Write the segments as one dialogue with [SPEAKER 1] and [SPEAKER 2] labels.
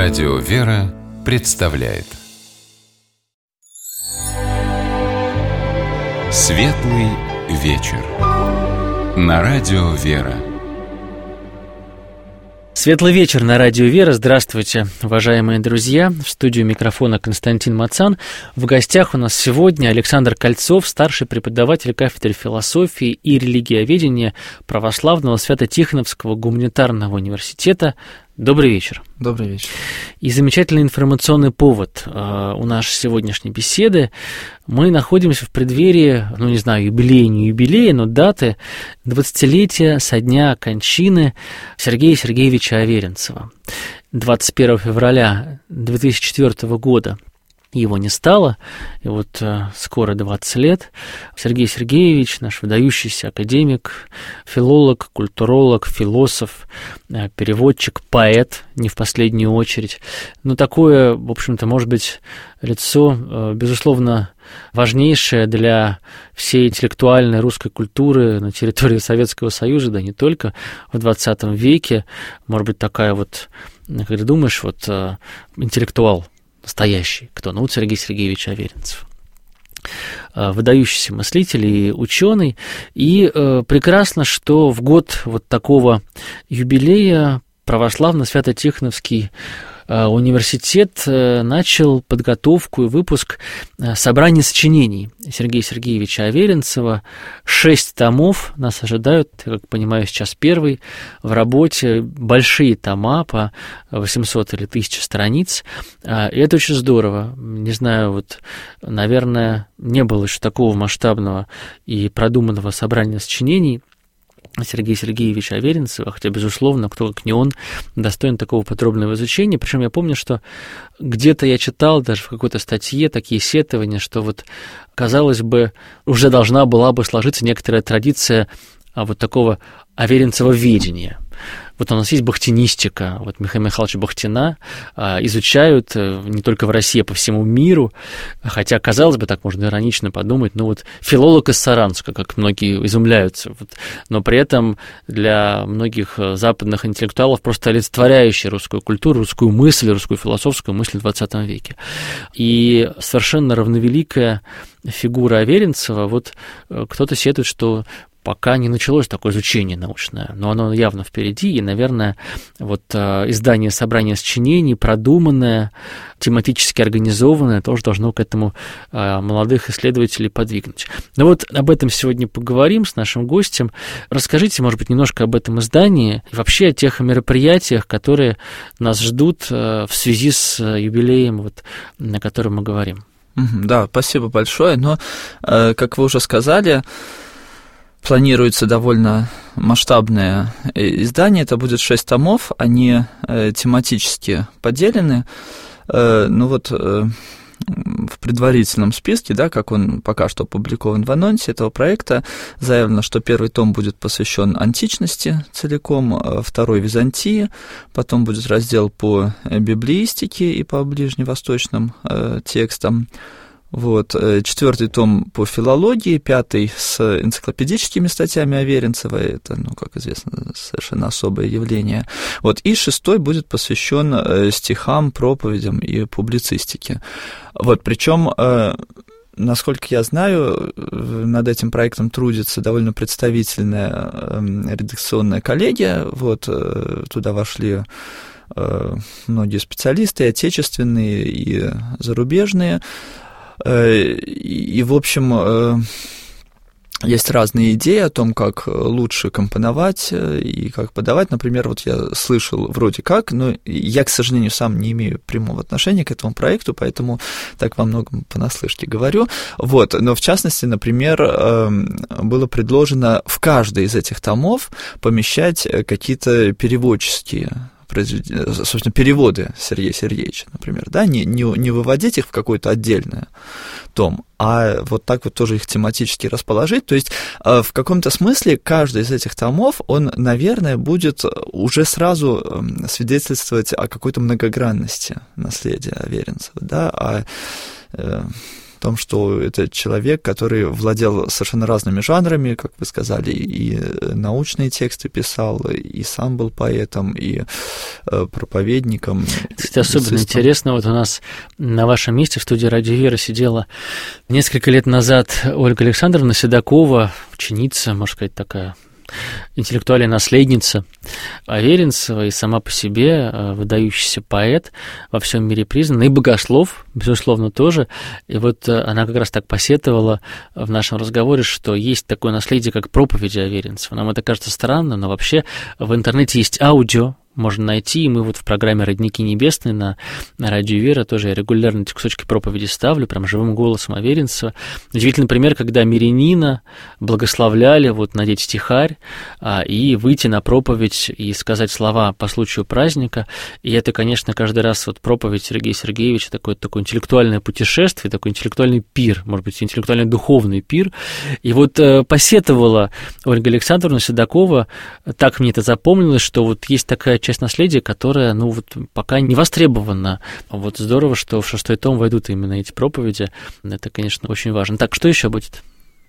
[SPEAKER 1] Радио «Вера» представляет Светлый вечер на Радио «Вера».
[SPEAKER 2] Светлый вечер на Радио «Вера». Здравствуйте, уважаемые друзья. В студию микрофона Константин Мацан. В гостях у нас сегодня Александр Кольцов, старший преподаватель кафедры философии и религиоведения Православного Свято-Тихоновского гуманитарного университета. Добрый вечер.
[SPEAKER 3] Добрый вечер.
[SPEAKER 2] И замечательный информационный повод у нашей сегодняшней беседы. Мы находимся в преддверии, юбилея, но даты 20-летия со дня кончины Сергея Сергеевича Аверинцева. 21 февраля 2004 года его не стало, и вот скоро 20 лет. Сергей Сергеевич, наш выдающийся академик, филолог, культуролог, философ, переводчик, поэт, не в последнюю очередь. Но такое, в общем-то, может быть, лицо, безусловно, важнейшее для всей интеллектуальной русской культуры на территории Советского Союза, да не только, в 20 веке. Может быть, такая вот, когда думаешь, интеллектуал, настоящий, кто? Сергей Сергеевич Аверинцев. Выдающийся мыслитель и ученый. И прекрасно, что в год вот такого юбилея Православно-Свято-Тихоновский университет начал подготовку и выпуск собрания сочинений Сергея Сергеевича Аверинцева. 6 томов нас ожидают, я как понимаю, сейчас первый в работе, большие тома по 800 или 1000 страниц, и это очень здорово. Не знаю, наверное, не было еще такого масштабного и продуманного собрания сочинений Сергея Сергеевича Аверинцева, хотя, безусловно, кто как не он достоин такого подробного изучения. Причем я помню, что где-то я читал даже в какой-то статье такие сетования, что казалось бы, уже должна была бы сложиться некоторая традиция такого Аверинцева ведения. У нас есть бахтинистика, Михаила Михайловича Бахтина изучают не только в России, а по всему миру, хотя, казалось бы, так можно иронично подумать, филолог из Саранска, как многие изумляются, но при этом для многих западных интеллектуалов просто олицетворяющий русскую культуру, русскую мысль, русскую философскую мысль в 20 веке. И совершенно равновеликая фигура Аверинцева, кто-то сетует, что пока не началось такое изучение научное, но оно явно впереди, и, наверное, издание собрания сочинений, продуманное, тематически организованное, тоже должно к этому молодых исследователей подвигнуть. Об этом сегодня поговорим с нашим гостем. Расскажите, может быть, немножко об этом издании и вообще о тех мероприятиях, которые нас ждут в связи с юбилеем, о котором мы говорим.
[SPEAKER 3] Да, спасибо большое. Но, как вы уже сказали, планируется довольно масштабное издание, это будет 6 томов, они тематически поделены. В предварительном списке, как он пока что опубликован в анонсе этого проекта, заявлено, что первый том будет посвящен античности целиком, второй — Византии, потом будет раздел по библеистике и по ближневосточным текстам. 4-й том по филологии, 5-й с энциклопедическими статьями Аверинцева, это, как известно, совершенно особое явление. И 6-й будет посвящен стихам, проповедям и публицистике. Причем, насколько я знаю, над этим проектом трудится довольно представительная редакционная коллегия. Туда вошли многие специалисты, и отечественные, и зарубежные. И, в общем, есть разные идеи о том, как лучше компоновать и как подавать. Например, я слышал вроде как, но я, к сожалению, сам не имею прямого отношения к этому проекту, поэтому так во многом понаслышке говорю. Но, в частности, например, было предложено в каждый из этих томов помещать какие-то переводческие, собственно, переводы Сергея Сергеевича, например, не выводить их в какой-то отдельный том, а так тоже их тематически расположить. То есть в каком-то смысле каждый из этих томов, он, наверное, будет уже сразу свидетельствовать о какой-то многогранности наследия Аверинцева, о том, что это человек, который владел совершенно разными жанрами, как вы сказали, и научные тексты писал, и сам был поэтом, и проповедником.
[SPEAKER 2] Кстати, особенно интересно, вот у нас на вашем месте в студии «Радио Вера» сидела несколько лет назад Ольга Александровна Седокова, ученица, можно сказать, такая интеллектуальная наследница Аверинцева, и сама по себе выдающийся поэт, во всем мире признанный, и богослов, безусловно, тоже. И вот она как раз так посетовала в нашем разговоре, что есть такое наследие, как проповеди Аверинцева. Нам это кажется странным, но вообще в интернете есть аудио, можно найти, и мы вот в программе «Родники небесные» на Радио Вера тоже я регулярно эти кусочки проповеди ставлю, прям живым голосом Аверинцева. Удивительный пример, когда мирянина благословляли вот надеть стихарь и выйти на проповедь и сказать слова по случаю праздника. И это, конечно, каждый раз вот проповедь Сергея Сергеевича, такое интеллектуальное путешествие, такой интеллектуальный пир, может быть, интеллектуально-духовный пир. И вот посетовала Ольга Александровна Седокова, так мне это запомнилось, что вот есть такая часть наследия, которая, ну, вот пока не востребована. Вот здорово, что в 6-й том войдут именно эти проповеди. Это, конечно, очень важно. Так, что еще будет?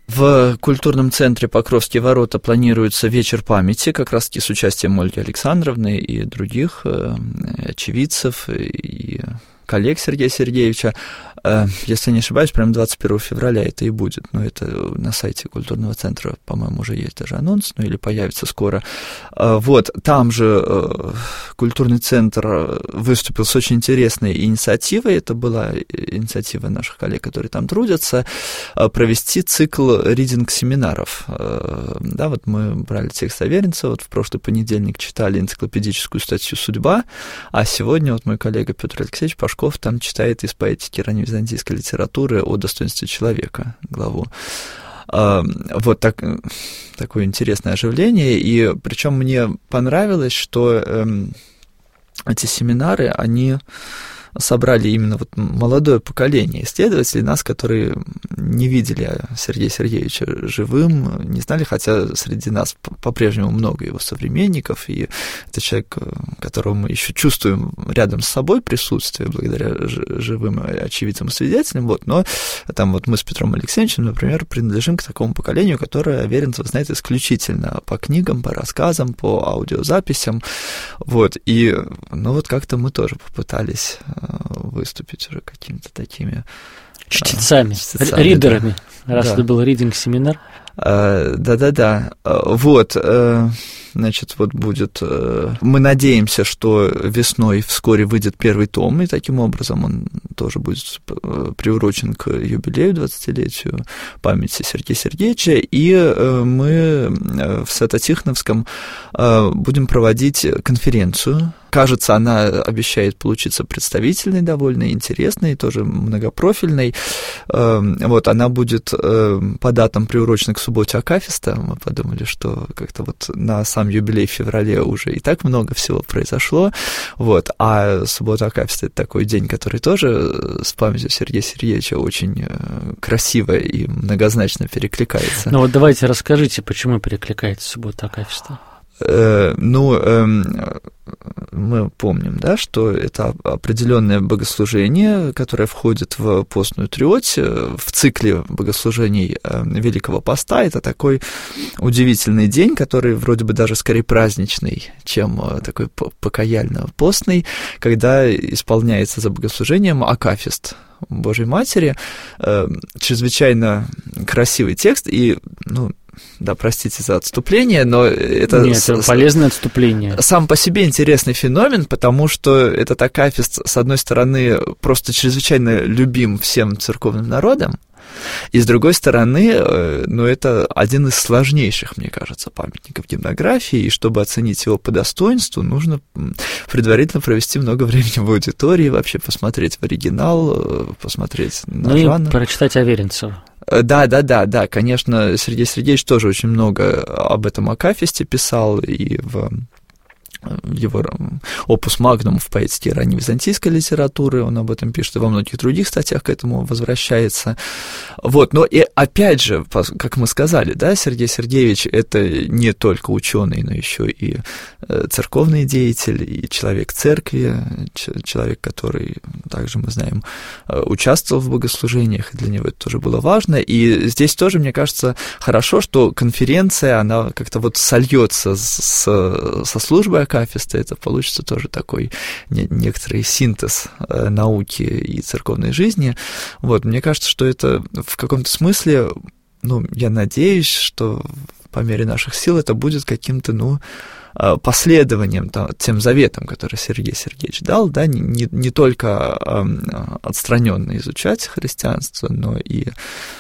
[SPEAKER 3] В культурном центре Покровские ворота планируется вечер памяти, как раз-таки с участием Ольги Александровны и других очевидцев и коллег Сергея Сергеевича. Если не ошибаюсь, прямо 21 февраля это и будет. Но это на сайте культурного центра, по-моему, уже есть даже анонс, ну или появится скоро. Вот, там же культурный центр выступил с очень интересной инициативой. Это была инициатива наших коллег, которые там трудятся, провести цикл ридинг-семинаров. Да, вот мы брали текст Аверинцева, вот в прошлый понедельник читали энциклопедическую статью «Судьба», а сегодня вот мой коллега Петр Алексеевич Пашков там читает из поэтики ранневизантийской литературы о достоинстве человека главу. Вот такое интересное оживление, и причем мне понравилось, что эти семинары, они собрали именно вот молодое поколение исследователей, нас, которые не видели Сергея Сергеевича живым, не знали, хотя среди нас по-прежнему много его современников, и это человек, которого мы еще чувствуем рядом с собой присутствие благодаря живым очевидцам и свидетелям, вот, но там вот мы с Петром Алексеевичем, например, принадлежим к такому поколению, которое Аверинцев знает исключительно по книгам, по рассказам, по аудиозаписям, вот, и, ну, вот как-то мы тоже попытались выступить уже какими-то такими
[SPEAKER 2] чтецами, ридерами, да. Раз это был ридинг-семинар.
[SPEAKER 3] Да-да-да. Вот, значит, вот будет... Мы надеемся, что весной вскоре выйдет первый том, и таким образом он тоже будет приурочен к юбилею, 20-летию памяти Сергея Сергеевича, и мы в Свято-Тихоновском будем проводить конференцию. Кажется, она обещает получиться представительной, довольно интересной, тоже многопрофильной. Вот, она будет по датам приурочена к субботе Акафиста. Мы подумали, что как-то вот на сам юбилей в феврале уже и так много всего произошло. Вот, а суббота Акафиста — это такой день, который тоже с памятью Сергея Сергеевича очень красиво и многозначно перекликается.
[SPEAKER 2] Ну вот давайте расскажите, почему перекликается суббота Акафиста.
[SPEAKER 3] Мы помним, да, что это определенное богослужение, которое входит в постную триоть, в цикле богослужений Великого Поста. Это такой удивительный день, который вроде бы даже скорее праздничный, чем такой покаяльно-постный, когда исполняется за богослужением акафист Божьей Матери. Чрезвычайно красивый текст, и, да, простите за отступление, но это...
[SPEAKER 2] Нет, это полезное отступление.
[SPEAKER 3] Сам по себе интересный феномен, потому что этот акафист, с одной стороны, просто чрезвычайно любим всем церковным народам, и с другой стороны, это один из сложнейших, мне кажется, памятников гимнографии, и чтобы оценить его по достоинству, нужно предварительно провести много времени в аудитории, вообще посмотреть в оригинал, посмотреть на жанр.
[SPEAKER 2] И прочитать Аверинцева.
[SPEAKER 3] Да, конечно, Сергей Сергеевич тоже очень много об этом акафисте писал и в его опус магнум в поэтике ранневизантийской литературы, он об этом пишет, и во многих других статьях к этому возвращается. Вот, но и опять же, как мы сказали, да, Сергей Сергеевич — это не только ученый, но еще и церковный деятель, и человек церкви, человек, который, также мы знаем, участвовал в богослужениях, и для него это тоже было важно. И здесь тоже, мне кажется, хорошо, что конференция, она как-то вот сольется со службой акафисты, это получится тоже такой некоторый синтез науки и церковной жизни. Вот, мне кажется, что это в каком-то смысле, я надеюсь, что по мере наших сил это будет каким-то, последованием тем заветам, которые Сергей Сергеевич дал, да, не только отстраненно изучать христианство, но и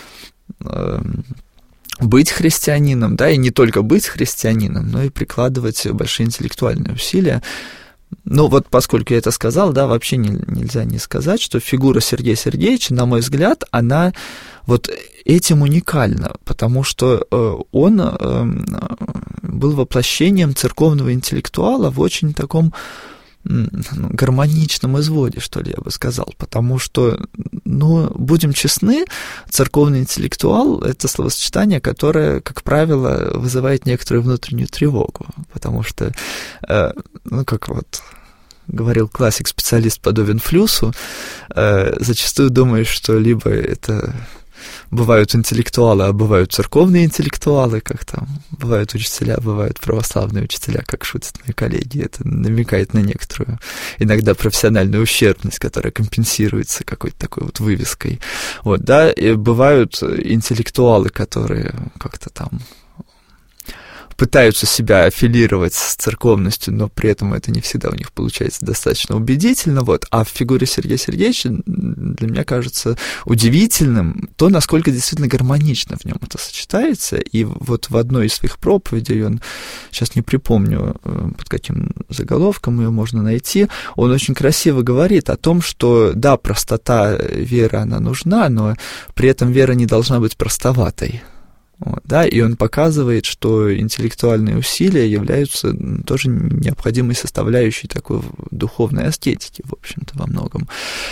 [SPEAKER 3] быть христианином, да, и не только быть христианином, но и прикладывать большие интеллектуальные усилия. Вот поскольку я это сказал, да, вообще нельзя не сказать, что фигура Сергея Сергеевича, на мой взгляд, она вот этим уникальна, потому что он был воплощением церковного интеллектуала в очень таком гармоничном изводе, что ли, я бы сказал, потому что, будем честны, церковный интеллектуал — это словосочетание, которое, как правило, вызывает некоторую внутреннюю тревогу, потому что, как вот говорил классик, специалист подобен флюсу, зачастую думаешь, что либо это бывают интеллектуалы, а бывают церковные интеллектуалы, как там, бывают учителя, бывают православные учителя, как шутят мои коллеги. Это намекает на некоторую, иногда профессиональную ущербность, которая компенсируется какой-то такой вот вывеской. Вот, да, и бывают интеллектуалы, которые как-то там пытаются себя аффилировать с церковностью, но при этом это не всегда у них получается достаточно убедительно. Вот. А в фигуре Сергея Сергеевича для меня кажется удивительным то, насколько действительно гармонично в нем это сочетается. И вот в одной из своих проповедей, он, сейчас не припомню, под каким заголовком ее можно найти, он очень красиво говорит о том, что да, простота веры, она нужна, но при этом вера не должна быть простоватой. Вот, да, и он показывает, что интеллектуальные усилия являются тоже необходимой составляющей такой духовной аскетики, в общем-то, во многом.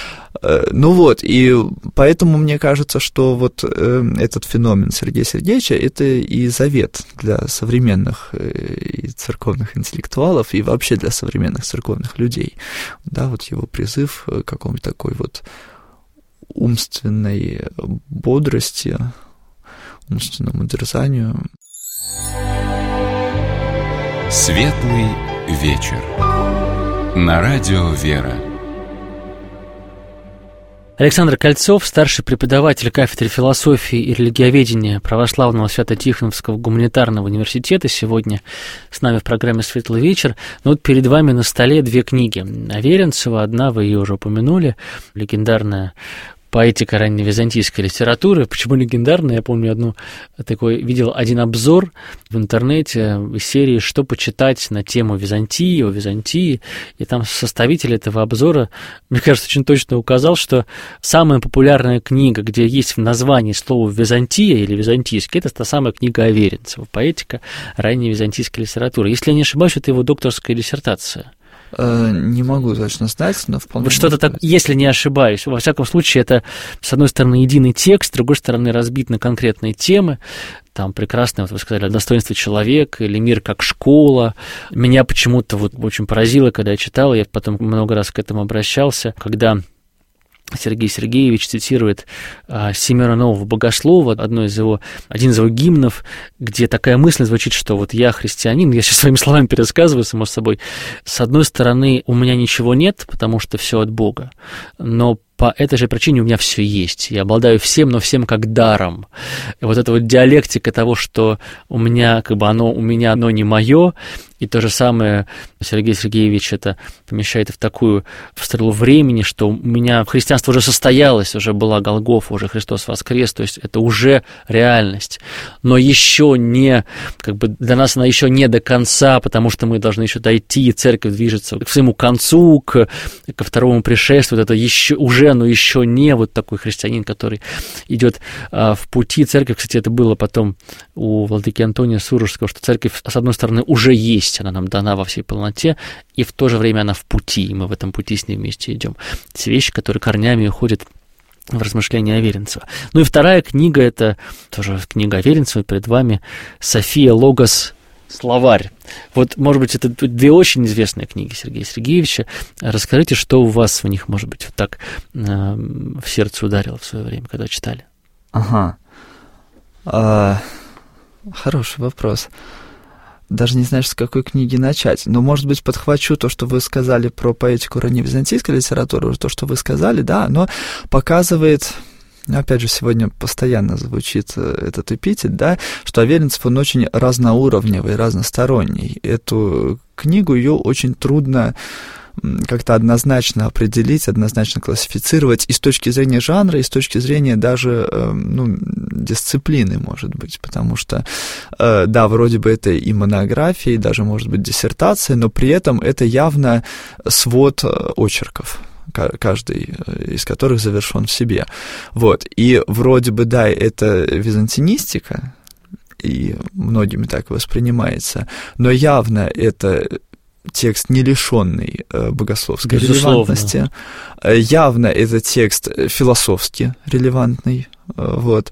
[SPEAKER 3] И поэтому мне кажется, что вот этот феномен Сергея Сергеевича — это и завет для современных и церковных интеллектуалов, и вообще для современных церковных людей. Да, вот его призыв к какому-то такой вот умственной бодрости, умственному дерзанию.
[SPEAKER 1] Светлый вечер. На радио «Вера».
[SPEAKER 2] Александр Кольцов, старший преподаватель кафедры философии и религиоведения Православного Свято-Тихоновского гуманитарного университета, сегодня с нами в программе «Светлый вечер». Перед вами на столе две книги Аверинцева. Одна, вы ее уже упомянули, легендарная «Поэтика ранневизантийской литературы». Почему легендарная? Я помню видел один обзор в интернете из серии «Что почитать на тему Византии», о Византии, и там составитель этого обзора, мне кажется, очень точно указал, что самая популярная книга, где есть в названии слово «Византия» или «Византийский», это та самая книга Аверинцева «Поэтика ранневизантийской литературы». Если я не ошибаюсь, это его докторская диссертация.
[SPEAKER 3] Не могу точно знать, но вполне...
[SPEAKER 2] Вот что-то так, если не ошибаюсь. Во всяком случае, это, с одной стороны, единый текст, с другой стороны, разбит на конкретные темы. Там прекрасное, вы сказали, достоинство человека или мир как школа. Меня почему-то очень поразило, когда я читал, я потом много раз к этому обращался, когда Сергей Сергеевич цитирует Семёна Нового Богослова, один из его гимнов, где такая мысль звучит, что я христианин, я сейчас своими словами пересказываю, само собой, с одной стороны, у меня ничего нет, потому что все от Бога, но по этой же причине у меня все есть. Я обладаю всем, но всем как даром. И вот эта диалектика того, что у меня, оно не мое, и то же самое Сергей Сергеевич это помещает в такую стрелу времени, что у меня христианство уже состоялось, уже была Голгофа, уже Христос воскрес, то есть это уже реальность. Но еще не, для нас она еще не до конца, потому что мы должны еще дойти, церковь движется к своему концу, ко второму пришествию, это но еще не такой христианин, который идет в пути. Церковь, кстати, это было потом у владыки Антония Сурожского, что церковь, с одной стороны, уже есть есть, она нам дана во всей полноте, и в то же время она в пути, и мы в этом пути с ней вместе идем. Эти вещи, которые корнями уходят в размышления Аверинцева. Ну и вторая книга, это тоже книга Аверинцева, перед вами «София Логос. Словарь». Вот, может быть, это две очень известные книги Сергея Сергеевича. Расскажите, что у вас в них, может быть, вот так в сердце ударило в свое время, когда читали?
[SPEAKER 3] Ага. Хороший вопрос. Даже не знаешь, с какой книги начать. Но, может быть, подхвачу то, что вы сказали про поэтику ранневизантийской литературы, то, что вы сказали, да, оно показывает, опять же, сегодня постоянно звучит этот эпитет, да, что Аверинцев, он очень разноуровневый, разносторонний. Эту книгу, ее очень трудно как-то однозначно определить, однозначно классифицировать и с точки зрения жанра, и с точки зрения даже, дисциплины, может быть, потому что, да, вроде бы это и монография, и даже, может быть, диссертация, но при этом это явно свод очерков, каждый из которых завершен в себе. Вот, и вроде бы, да, это византинистика, и многими так воспринимается, но явно это текст, не лишенный богословской релевантности. Явно это текст философски релевантный, вот,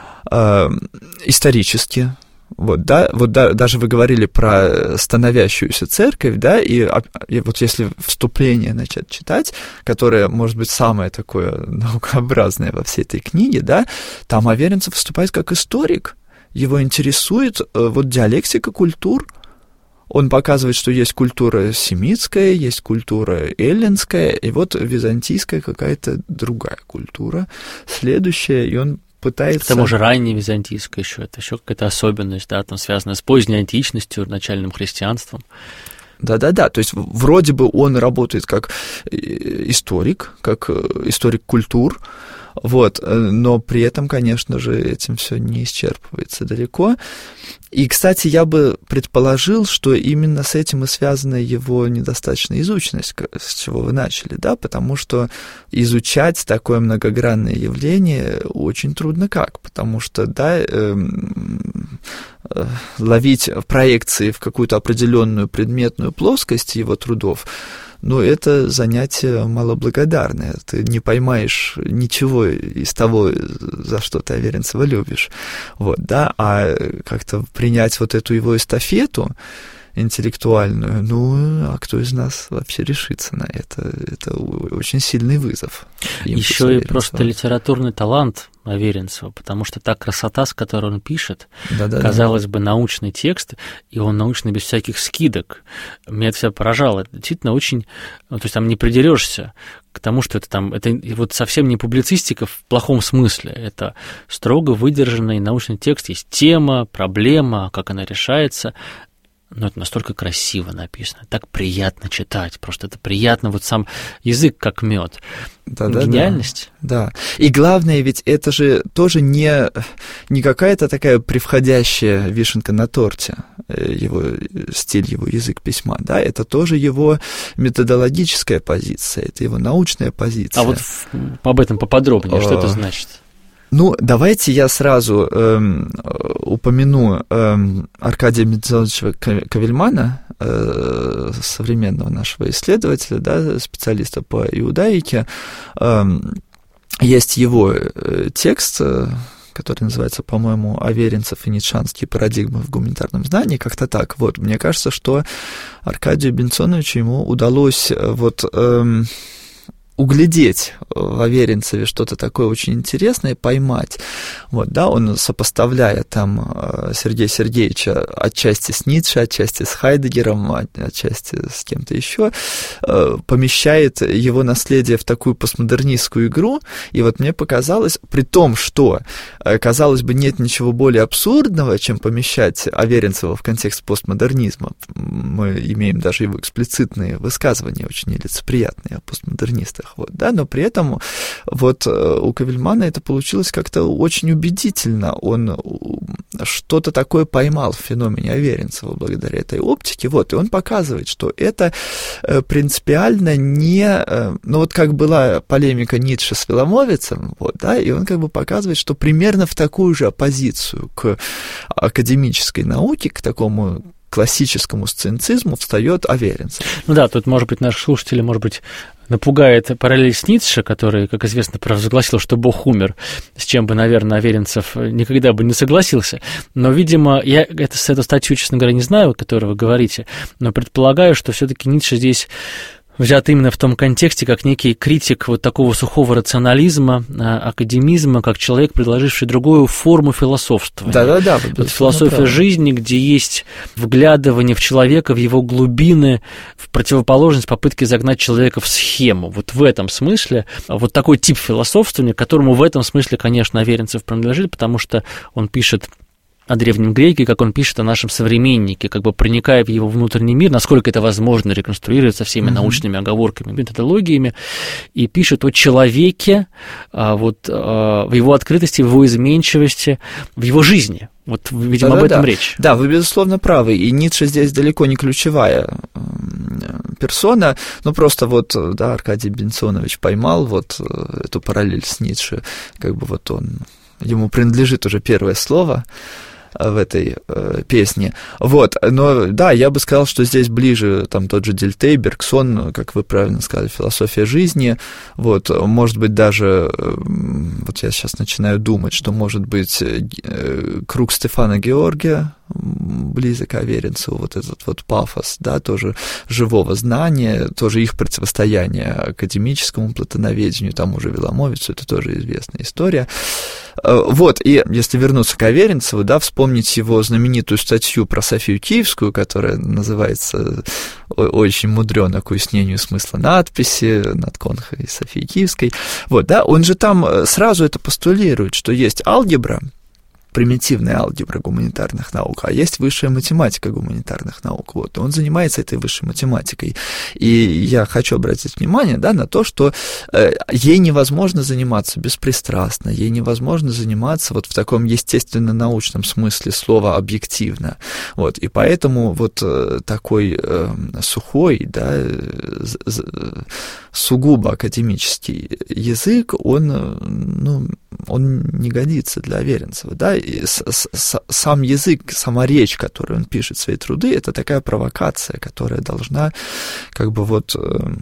[SPEAKER 3] исторически. Вот, да, даже вы говорили про становящуюся церковь, да, и вот если вступление начать читать, которое, может быть, самое такое наукообразное во всей этой книге, да, там Аверинцев выступает как историк, его интересует вот диалектика культур. Он показывает, что есть культура семитская, есть культура эллинская, и вот византийская какая-то другая культура, следующая, и он пытается...
[SPEAKER 2] К тому же ранняя византийская еще, это еще какая-то особенность, да, там связанная с поздней античностью, начальным христианством.
[SPEAKER 3] Да-да-да, то есть вроде бы он работает как историк культур, вот, но при этом, конечно же, этим все не исчерпывается далеко. И, кстати, я бы предположил, что именно с этим и связана его недостаточная изученность, с чего вы начали, да, потому что изучать такое многогранное явление очень трудно потому что, да, ловить проекции в какую-то определенную предметную плоскость его трудов, но это занятие малоблагодарное. Ты не поймаешь ничего из того, за что ты Аверинцева любишь. Вот, да? А как-то принять вот эту его эстафету интеллектуальную, а кто из нас вообще решится на это? Это очень сильный вызов.
[SPEAKER 2] Еще и просто литературный талант Аверинцева, потому что та красота, с которой он пишет, казалось бы, научный текст, и он научный без всяких скидок. Меня это все поражало. Это действительно очень... то есть там не придерешься к тому, что это вот совсем не публицистика в плохом смысле. Это строго выдержанный научный текст. Есть тема, проблема, как она решается. Но это настолько красиво написано, так приятно читать, просто это приятно, вот сам язык как мед. Гениальность.
[SPEAKER 3] Да. И главное, ведь это же тоже не какая-то такая превходящая вишенка на торте, его стиль, его язык письма, да, это тоже его методологическая позиция, это его научная позиция.
[SPEAKER 2] А вот об этом поподробнее, что это значит?
[SPEAKER 3] Давайте я сразу упомяну Аркадия Бензоновича Кавельмана, современного нашего исследователя, да, специалиста по иудаике. Есть его текст, который называется, по-моему, «Аверинцев и ницшанские парадигмы в гуманитарном знании», как-то так. Вот, мне кажется, что Аркадию Бензоновичу ему удалось углядеть в Аверинцеве что-то такое очень интересное, поймать. Вот, да, он, сопоставляя там Сергея Сергеевича отчасти с Ницше, отчасти с Хайдеггером, отчасти с кем-то еще, помещает его наследие в такую постмодернистскую игру, и вот мне показалось, при том, что, казалось бы, нет ничего более абсурдного, чем помещать Аверинцева в контекст постмодернизма. Мы имеем даже его эксплицитные высказывания, очень нелицеприятные о постмодернистах. Вот, да, но при этом вот у Кавельмана это получилось как-то очень убедительно. Он что-то такое поймал в феномене Аверинцева благодаря этой оптике. Вот, и он показывает, что это принципиально не... вот как была полемика Ницше с Виломовицем, вот, да, и он как бы показывает, что примерно в такую же оппозицию к академической науке, к такому классическому сциенцизму встает Аверинцев.
[SPEAKER 2] Ну да, тут, может быть, наши слушатели, может быть, напугает параллель с Ницше, который, как известно, провозгласил, что Бог умер, с чем бы, наверное, Аверинцев никогда бы не согласился. Но, видимо, я эту статью, честно говоря, не знаю, о которой вы говорите, но предполагаю, что все-таки Ницше здесь взят именно в том контексте, как некий критик вот такого сухого рационализма, академизма, как человек, предложивший другую форму философствования.
[SPEAKER 3] Да-да-да.
[SPEAKER 2] Вот философия жизни, где есть вглядывание в человека, в его глубины, в противоположность попытке загнать человека в схему. Вот в этом смысле, вот такой тип философствования, которому в этом смысле, конечно, Аверинцев принадлежит, потому что он пишет о древнем греке, как он пишет о нашем современнике, как бы проникая в его внутренний мир, насколько это возможно реконструировать со всеми научными оговорками, методологиями, и пишет о человеке, в его открытости, в его изменчивости, в его жизни. Вот, видимо, об этом речь.
[SPEAKER 3] Да, вы, безусловно, правы, и Ницше здесь далеко не ключевая персона, но просто вот, да, Аркадий Бенсонович поймал вот эту параллель с Ницше, как бы вот ему принадлежит уже первое слово в этой песне. Вот, но да, я бы сказал, что здесь ближе там тот же Дельтей, Бергсон, как вы правильно сказали, философия жизни, вот, может быть, даже, вот я сейчас начинаю думать, что, может быть, круг Стефана Георгия близок к Аверинцеву, вот этот вот пафос, да, тоже живого знания, тоже их противостояние академическому платоноведению, там уже Веломовицу, это тоже известная история. Вот, и если вернуться к Аверинцеву, да, вспомнить его знаменитую статью про Софию Киевскую, которая называется очень мудрёно к уяснению смысла надписи над Конхой и Софией Киевской, вот, да, он же там сразу это постулирует, что есть алгебра, примитивная алгебра гуманитарных наук, а есть высшая математика гуманитарных наук. Вот. Он занимается этой высшей математикой. И я хочу обратить внимание, да, на то, что ей невозможно заниматься беспристрастно, ей невозможно заниматься вот в таком естественно-научном смысле слова объективно. Вот. И поэтому вот такой сухой, да, сугубо академический язык, он не годится для Аверинцева, да, и сам язык, сама речь, которую он пишет в свои труды, это такая провокация, которая должна как бы вот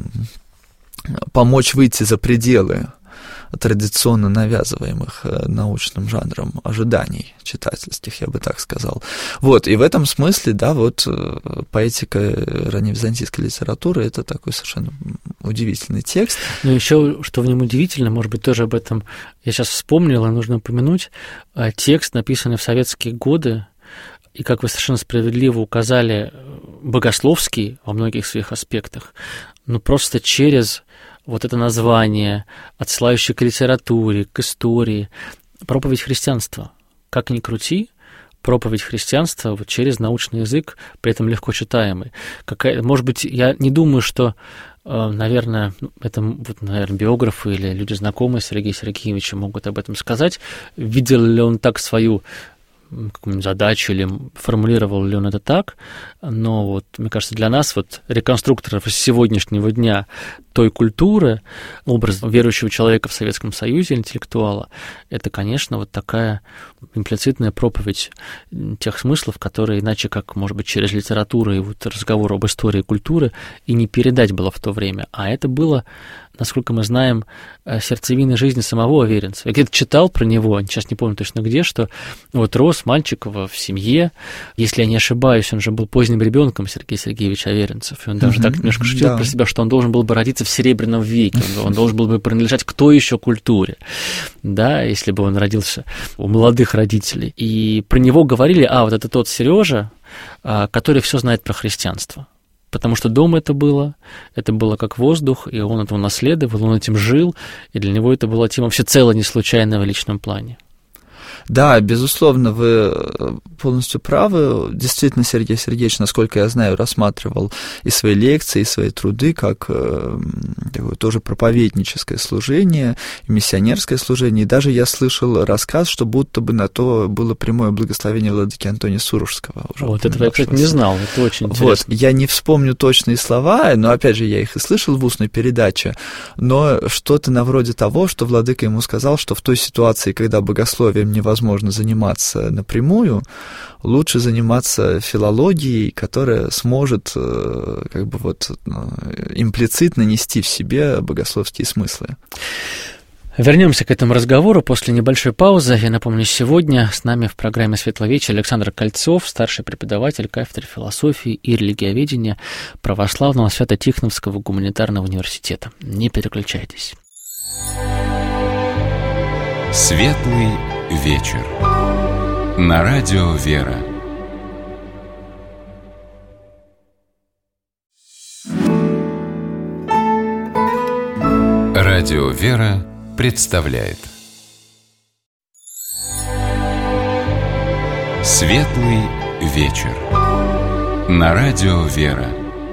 [SPEAKER 3] помочь выйти за пределы традиционно навязываемых научным жанром ожиданий читательских, я бы так сказал. Вот, и в этом смысле, да, вот поэтика ранневизантийской литературы — это такой совершенно удивительный текст.
[SPEAKER 2] Но еще, что в нем удивительно, может быть, тоже об этом я сейчас вспомнил, и нужно упомянуть, текст, написанный в советские годы, и, как вы совершенно справедливо указали, богословский во многих своих аспектах, но просто через вот это название, отсылающее к литературе, к истории, проповедь христианства. Как ни крути, проповедь христианства вот через научный язык, при этом легко читаемый. Может быть, я не думаю, что, наверное, это вот, наверное, биографы или люди, знакомые с Сергеем Сергеевичем, могут об этом сказать. Видел ли он так свою какую-нибудь задачу, или формулировал ли он это так, но вот, мне кажется, для нас, вот, реконструкторов из сегодняшнего дня той культуры, образ верующего человека в Советском Союзе, интеллектуала, это, конечно, вот такая имплицитная проповедь тех смыслов, которые иначе, как, может быть, через литературу и вот разговор об истории культуры и не передать было в то время, а это было, насколько мы знаем, сердцевина жизни самого Аверинцева. Я где-то читал про него, сейчас не помню точно где, что вот рос мальчик в семье, если я не ошибаюсь, он же был поздним ребенком, Сергей Сергеевич Аверинцев, и он даже так немножко шутил про себя, что он должен был бы родиться в Серебряном веке, он должен был бы принадлежать к той еще культуре, да, если бы он родился у молодых родителей. И про него говорили, вот это тот Сережа, который все знает про христианство. Потому что дома это было как воздух, и он это унаследовал, он этим жил, и для него это была тема всецело не случайная в личном плане.
[SPEAKER 3] Да, безусловно, вы полностью правы. Действительно, Сергей Сергеевич, насколько я знаю, рассматривал и свои лекции, и свои труды как такое тоже проповедническое служение, и миссионерское служение. И даже я слышал рассказ, что будто бы на то было прямое благословение владыки Антония Сурожского.
[SPEAKER 2] Вот этого я, кстати, не знал, это очень интересно.
[SPEAKER 3] Вот, я не вспомню точные слова, но, опять же, я их и слышал в устной передаче, но что-то на вроде того, что владыка ему сказал, что в той ситуации, когда богословием невозможно невозможно заниматься напрямую, лучше заниматься филологией, которая сможет как бы вот имплицитно нести в себе богословские смыслы.
[SPEAKER 2] Вернемся к этому разговору после небольшой паузы. Я напомню, сегодня с нами в программе «Светлый вечер» Александр Кольцов, старший преподаватель кафедры философии и религиоведения Православного Свято-Тихоновского гуманитарного университета. Не переключайтесь.
[SPEAKER 1] «Светлый вечер» на радио «Вера». Радио «Вера» представляет «Светлый вечер» на радио «Вера».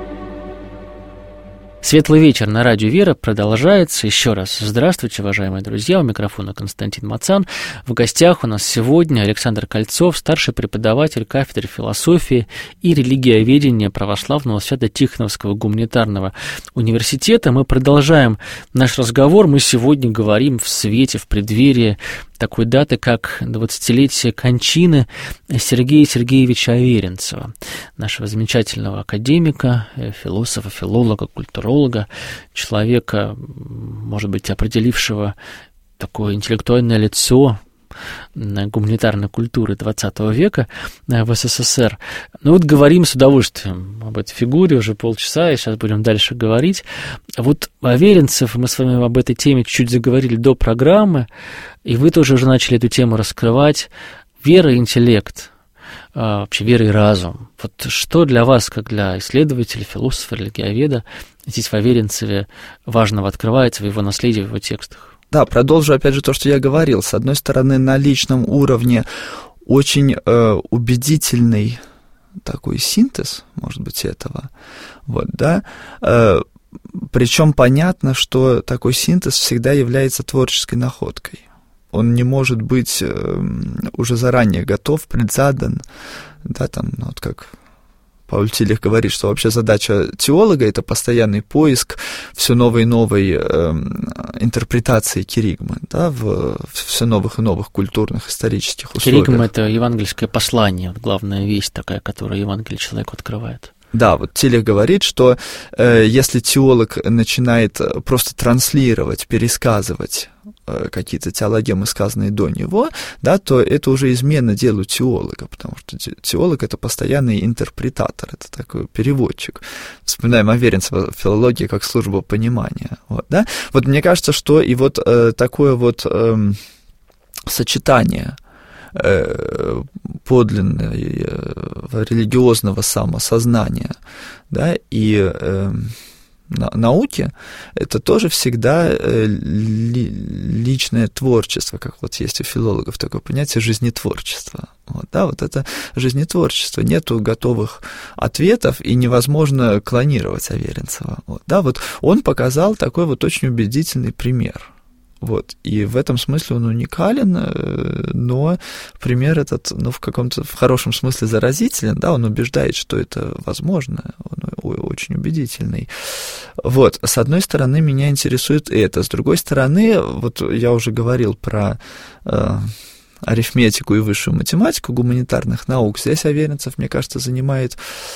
[SPEAKER 2] Светлый вечер на радио «Вера» продолжается. Еще раз здравствуйте, уважаемые друзья. У микрофона Константин Мацан. В гостях у нас сегодня Александр Кольцов, старший преподаватель кафедры философии и религиоведения Православного Свято-Тихоновского гуманитарного университета. Мы продолжаем наш разговор. Мы сегодня говорим в свете, в преддверии такой даты, как 20-летие кончины Сергея Сергеевича Аверинцева, нашего замечательного академика, философа, филолога, культуролога, человека, может быть, определившего такое интеллектуальное лицо гуманитарной культуры XX века в СССР. Ну вот говорим с удовольствием об этой фигуре уже полчаса, и сейчас будем дальше говорить. Вот Аверинцев, мы с вами об этой теме чуть заговорили до программы, и вы тоже уже начали эту тему раскрывать. Вера и интеллект, вообще вера и разум. Вот что для вас, как для исследователя, философа, религиоведа, здесь в Аверинцеве важного открывается в его наследии, в его текстах?
[SPEAKER 3] Да, продолжу опять же то, что я говорил. С одной стороны, на личном уровне очень убедительный такой синтез, может быть, этого. Вот, да. Причем понятно, что такой синтез всегда является творческой находкой. Он не может быть уже заранее готов, предзадан, да, там, ну, вот как Пауль Тилих говорит, что вообще задача теолога — это постоянный поиск все новой и новой интерпретации киригмы, да, в все новых и новых культурных, исторических условиях.
[SPEAKER 2] Киригма — это евангельское послание, главная вещь такая, которую Евангелие человеку открывает.
[SPEAKER 3] Да, вот Тилих говорит, что если теолог начинает просто транслировать, пересказывать какие-то теологемы, сказанные до него, да, то это уже измена делу теолога, потому что теолог — это постоянный интерпретатор, это такой переводчик. Вспоминаем Аверинцева, филология как служба понимания. Вот, да? Вот мне кажется, что и вот такое вот сочетание подлинного религиозного самосознания, да, и науки — это тоже всегда личное творчество, как вот есть у филологов такое понятие жизнетворчество. Вот, да, вот это жизнетворчество. Нету готовых ответов, и невозможно клонировать Аверинцева. Вот, да, вот он показал такой вот очень убедительный пример. Вот, и в этом смысле он уникален, но пример этот, ну, в каком-то, в хорошем смысле заразителен, да, он убеждает, что это возможно, он очень убедительный. Вот, с одной стороны, меня интересует это, с другой стороны, вот я уже говорил про арифметику и высшую математику гуманитарных наук, здесь Аверинцев, мне кажется, занимает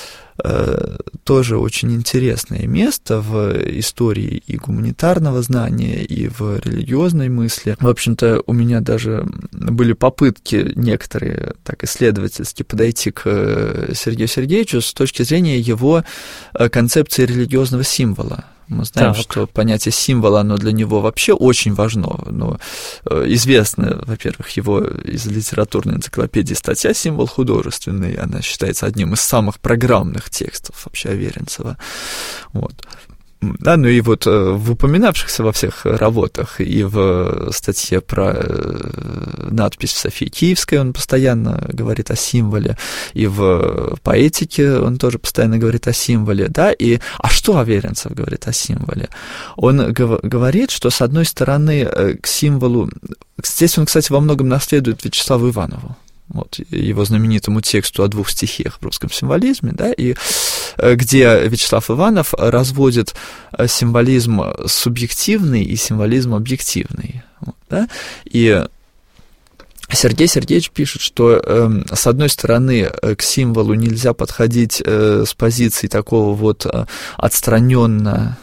[SPEAKER 3] тоже очень интересное место в истории и гуманитарного знания, и в религиозной мысли. В общем-то, у меня даже были попытки некоторые так исследовательски подойти к Сергею Сергеевичу с точки зрения его концепции религиозного символа. Мы знаем, что понятие символа, оно для него вообще очень важно. Но известна, во-первых, его из литературной энциклопедии статья «Символ художественный». Она считается одним из самых программных текстов вообще Аверинцева. Вот. Да, ну и вот в упоминавшихся во всех работах и в статье про надпись в Софии Киевской он постоянно говорит о символе, и в поэтике он тоже постоянно говорит о символе, да, и а что Аверинцев говорит о символе? Он говорит, что, с одной стороны, к символу... Здесь он, кстати, во многом наследует Вячеславу Иванову. Вот, его знаменитому тексту о двух стихиях в русском символизме, да, и где Вячеслав Иванов разводит символизм субъективный и символизм объективный. Вот, да, и Сергей Сергеевич пишет, что, с одной стороны, к символу нельзя подходить с позиции такого вот отстраненного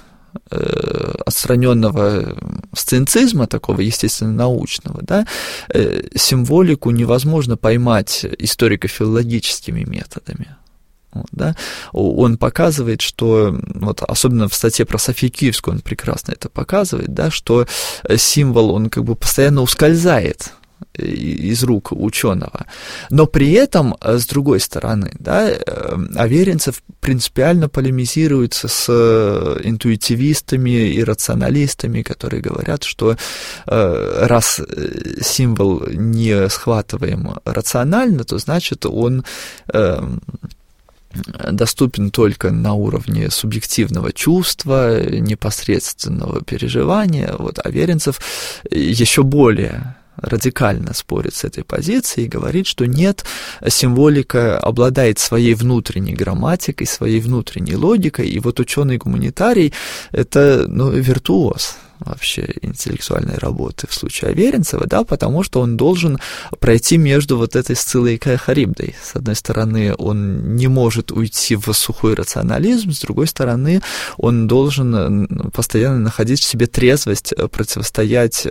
[SPEAKER 3] сценцизма, такого естественно-научного, да, символику невозможно поймать историко-филологическими методами. Вот, да. Он показывает, что, вот, особенно в статье про Софию Киевскую он прекрасно это показывает, да, что символ, он как бы постоянно ускользает из рук ученого. Но при этом, с другой стороны, да, Аверинцев принципиально полемизирует с интуитивистами и рационалистами, которые говорят, что раз символ не схватываем рационально, то значит он доступен только на уровне субъективного чувства, непосредственного переживания. Вот Аверинцев еще более радикально спорит с этой позицией и говорит, что нет, символика обладает своей внутренней грамматикой, своей внутренней логикой, и вот ученый-гуманитарий – это, виртуоз вообще интеллектуальной работы в случае Аверинцева, да, потому что он должен пройти между вот этой Сциллой и Харибдой. С одной стороны, он не может уйти в сухой рационализм, с другой стороны, он должен постоянно находить в себе трезвость, противостоять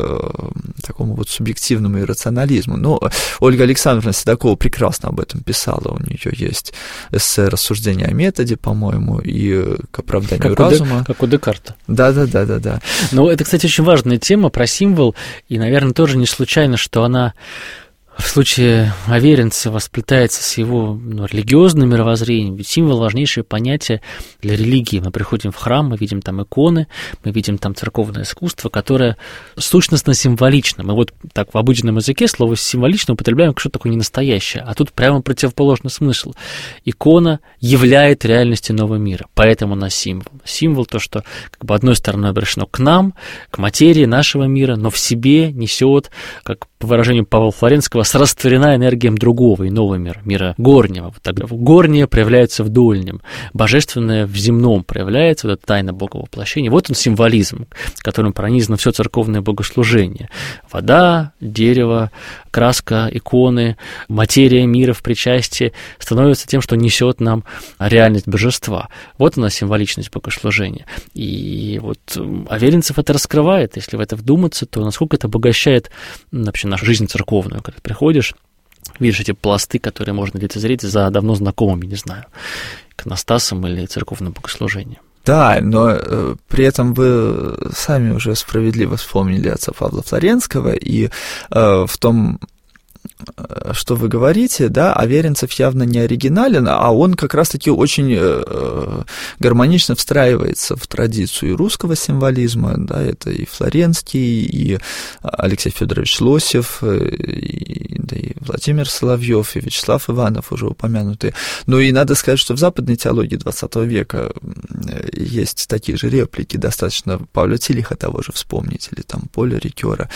[SPEAKER 3] такому вот субъективному иррационализму. Но Ольга Александровна Седокова прекрасно об этом писала, у нее есть эссе «Рассуждение о методе», по-моему, и «К оправданию разума».
[SPEAKER 2] Как у Декарта.
[SPEAKER 3] Да.
[SPEAKER 2] Но это, кстати, очень важная тема про символ, и, наверное, тоже не случайно, что она в случае Аверинцева сплетается с его религиозным мировоззрением, ведь символ – важнейшее понятие для религии. Мы приходим в храм, мы видим там иконы, мы видим там церковное искусство, которое сущностно символично. Мы вот так в обыденном языке слово «символично» употребляем как что-то такое ненастоящее, а тут прямо противоположный смысл. Икона являет реальность иного мира, поэтому она символ. Символ – то, что как бы одной стороной обращено к нам, к материи нашего мира, но в себе несет, как по выражению Павла Флоренского, срастворена энергиям другого, иного мира, мира горнего. Вот тогда горнее проявляется в дольнем, божественное в земном проявляется, вот эта тайна боговоплощения. Вот он символизм, которым пронизано все церковное богослужение. Вода, дерево, краска, иконы, материя мира в причастии становится тем, что несет нам реальность божества. Вот она символичность богослужения. И вот Аверинцев это раскрывает. Если в это вдуматься, то насколько это обогащает вообще нашу жизнь церковную, когда приходишь, видишь эти пласты, которые можно лицезреть за давно знакомыми, не знаю, иконостасом или церковным богослужением.
[SPEAKER 3] Да, но при этом вы сами уже справедливо вспомнили отца Павла Флоренского, и в том, что вы говорите, да, Аверинцев явно не оригинален, а он как раз-таки очень гармонично встраивается в традицию русского символизма, да, это и Флоренский, и Алексей Федорович Лосев, и Владимир Соловьев, и Вячеслав Иванов уже упомянутые. Ну и надо сказать, что в западной теологии XX века есть такие же реплики, достаточно Павла Тилиха того же вспомнить, или там Поля Рикера.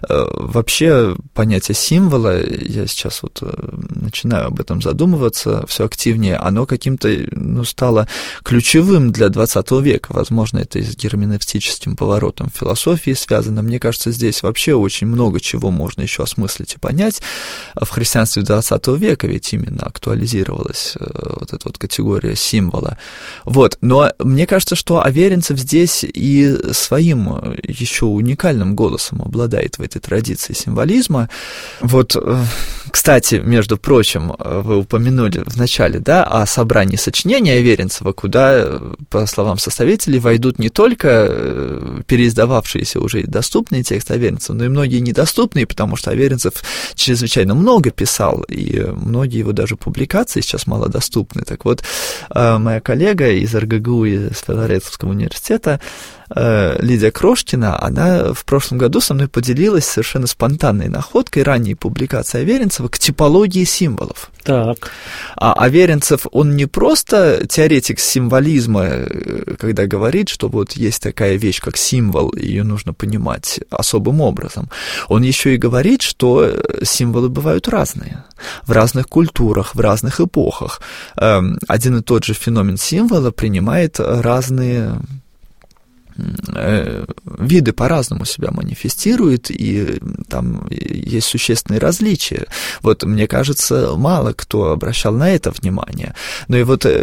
[SPEAKER 3] Вообще понятие символа, я сейчас вот начинаю об этом задумываться все активнее, оно каким-то, стало ключевым для XX века. Возможно, это и с герменевтическим поворотом в философии связано. Мне кажется, здесь вообще очень много чего можно еще осмыслить и понять. В христианстве XX века ведь именно актуализировалась вот эта вот категория символа. Вот. Но мне кажется, что Аверинцев здесь и своим еще уникальным голосом обладает в этой традиции символизма. Вот, кстати, между прочим, вы упомянули в начале, да, о собрании сочинений Аверинцева, куда, по словам составителей, войдут не только переиздававшиеся уже и доступные тексты Аверинцева, но и многие недоступные, потому что Аверинцев чрезвычайно много писал, и многие его даже публикации сейчас малодоступны. Так вот, моя коллега из РГГУ, из Филаретовского университета, Лидия Крошкина, она в прошлом году со мной поделилась совершенно спонтанной находкой ранней публикации Аверинцева к типологии символов.
[SPEAKER 2] Так.
[SPEAKER 3] А Аверинцев, он не просто теоретик символизма, когда говорит, что вот есть такая вещь, как символ, ее нужно понимать особым образом. Он еще и говорит, что символы бывают разные, в разных культурах, в разных эпохах. Один и тот же феномен символа принимает разные виды по-разному себя манифестируют, и там есть существенные различия. Вот, мне кажется, мало кто обращал на это внимание. Ну и вот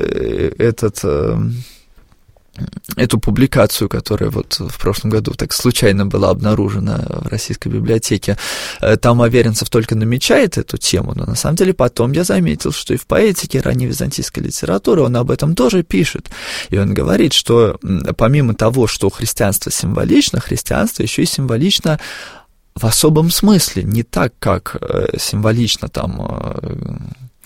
[SPEAKER 3] эту публикацию, которая вот в прошлом году так случайно была обнаружена в Российской библиотеке, там Аверинцев только намечает эту тему, но на самом деле потом я заметил, что и в поэтике ранневизантийской литературы он об этом тоже пишет. И он говорит, что помимо того, что христианство символично, христианство еще и символично в особом смысле, не так, как символично там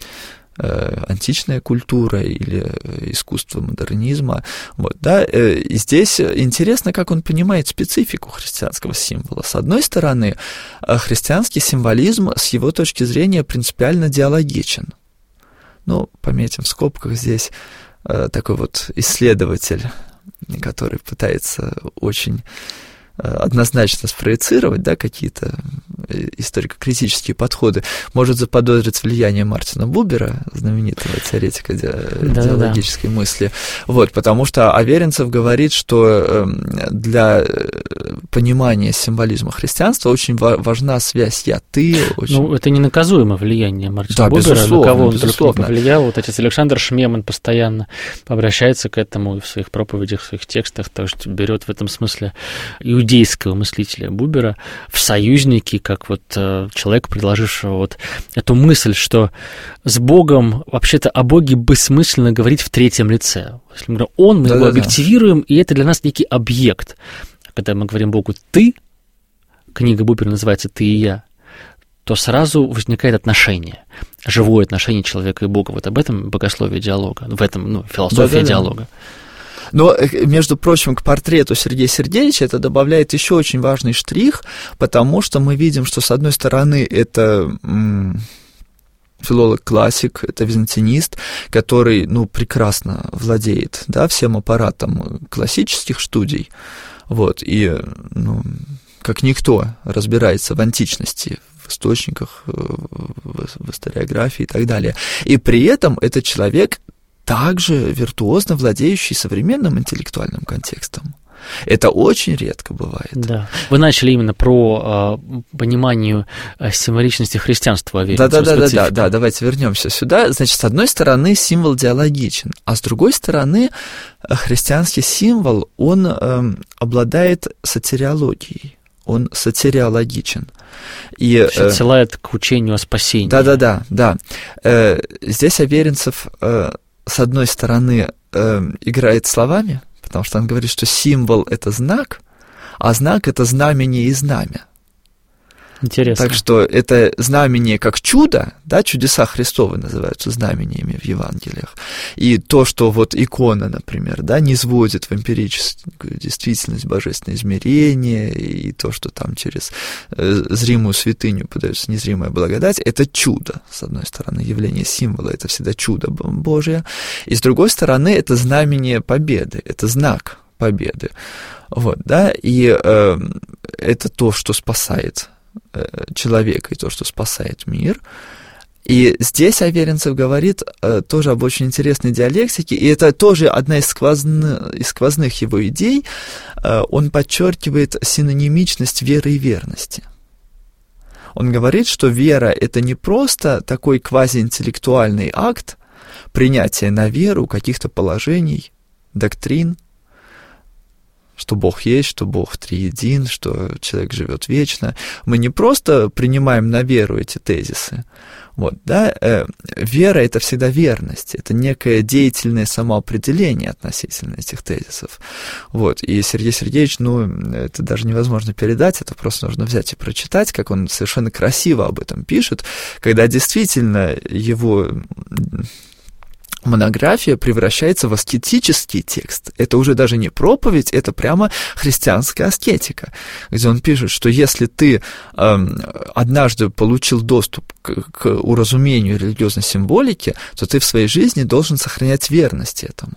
[SPEAKER 3] античная культура или искусство модернизма. Вот, да. И здесь интересно, как он понимает специфику христианского символа. С одной стороны, христианский символизм с его точки зрения принципиально диалогичен. Ну, пометим в скобках здесь такой вот исследователь, который пытается очень однозначно спроецировать, да, какие-то историко-критические подходы, может заподозрить влияние Мартина Бубера, знаменитого теоретика диалогической мысли. Вот, потому что Аверинцев говорит, что для понимания символизма христианства очень важна связь «я-ты». Очень...
[SPEAKER 2] Ну, это ненаказуемое влияние Мартина Бубера, на кого он только не повлиял. Вот отец Александр Шмеман постоянно обращается к этому в своих проповедях, в своих текстах, так что берет в этом смысле иудейского мыслителя Бубера в союзники, как вот человек, предложившего вот эту мысль, что с Богом, вообще-то о Боге бессмысленно говорить в третьем лице. Если мы говорим мы его объективируем, и это для нас некий объект. Когда мы говорим Богу «ты», книга Бубера называется «Ты и я», то сразу возникает отношение, живое отношение человека и Бога. Вот об этом богословие диалога, в этом философия диалога.
[SPEAKER 3] Но, между прочим, к портрету Сергея Сергеевича это добавляет еще очень важный штрих, потому что мы видим, что, с одной стороны, это филолог-классик, это византинист, который, прекрасно владеет, да, всем аппаратом классических студий, вот, и, как никто разбирается в античности, в источниках, в историографии и так далее. И при этом этот человек также виртуозно владеющий современным интеллектуальным контекстом. Это очень редко бывает. Да.
[SPEAKER 2] Вы начали именно про понимание символичности христианства.
[SPEAKER 3] Да, давайте вернемся сюда. Значит, с одной стороны, символ диалогичен, а с другой стороны, христианский символ, он обладает сатериологией, он сатериологичен. И
[SPEAKER 2] отсылает к учению о спасении.
[SPEAKER 3] Да. Здесь Аверинцев, с одной стороны, играет словами, потому что он говорит, что символ — это знак, а знак — это знамение и знамя.
[SPEAKER 2] Интересно.
[SPEAKER 3] Так что это знамение как чудо, да, чудеса Христовы называются знамениями в Евангелиях. И то, что вот икона, например, да, низводит в эмпирическую действительность божественное измерение, и то, что там через зримую святыню подается незримая благодать, это чудо, с одной стороны, явление символа, это всегда чудо Божие, и с другой стороны, это знамение победы, это знак победы. Вот, да, и это то, что спасает человека и то, что спасает мир. И здесь Аверинцев говорит тоже об очень интересной диалектике, и это тоже одна из сквозных его идей. Он подчеркивает синонимичность веры и верности. Он говорит, что вера — это не просто такой квазиинтеллектуальный акт принятия на веру каких-то положений, доктрин, что Бог есть, что Бог триедин, что человек живет вечно. Мы не просто принимаем на веру эти тезисы. Вот, да? Вера — это всегда верность, это некое деятельное самоопределение относительно этих тезисов. Вот. И Сергей Сергеевич, это даже невозможно передать, это просто нужно взять и прочитать, как он совершенно красиво об этом пишет, когда действительно его монография превращается в аскетический текст. Это уже даже не проповедь, это прямо христианская аскетика, где он пишет, что если ты однажды получил доступ к уразумению религиозной символики, то ты в своей жизни должен сохранять верность этому.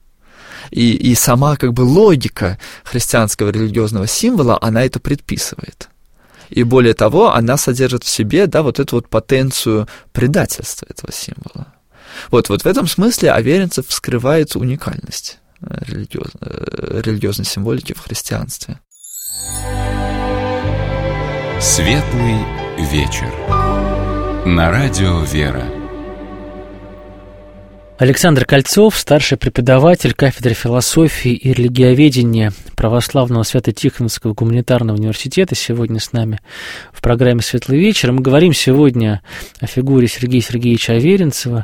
[SPEAKER 3] И сама логика христианского религиозного символа, она это предписывает. И более того, она содержит в себе, да, вот эту вот потенцию предательства этого символа. Вот в этом смысле Аверинцев вскрывает уникальность религиозной символики в христианстве.
[SPEAKER 1] Светлый вечер. На радио «Вера».
[SPEAKER 2] Александр Кольцов, старший преподаватель кафедры философии и религиоведения Православного Свято-Тихоновского гуманитарного университета, сегодня с нами в программе «Светлый вечер». Мы говорим сегодня о фигуре Сергея Сергеевича Аверинцева,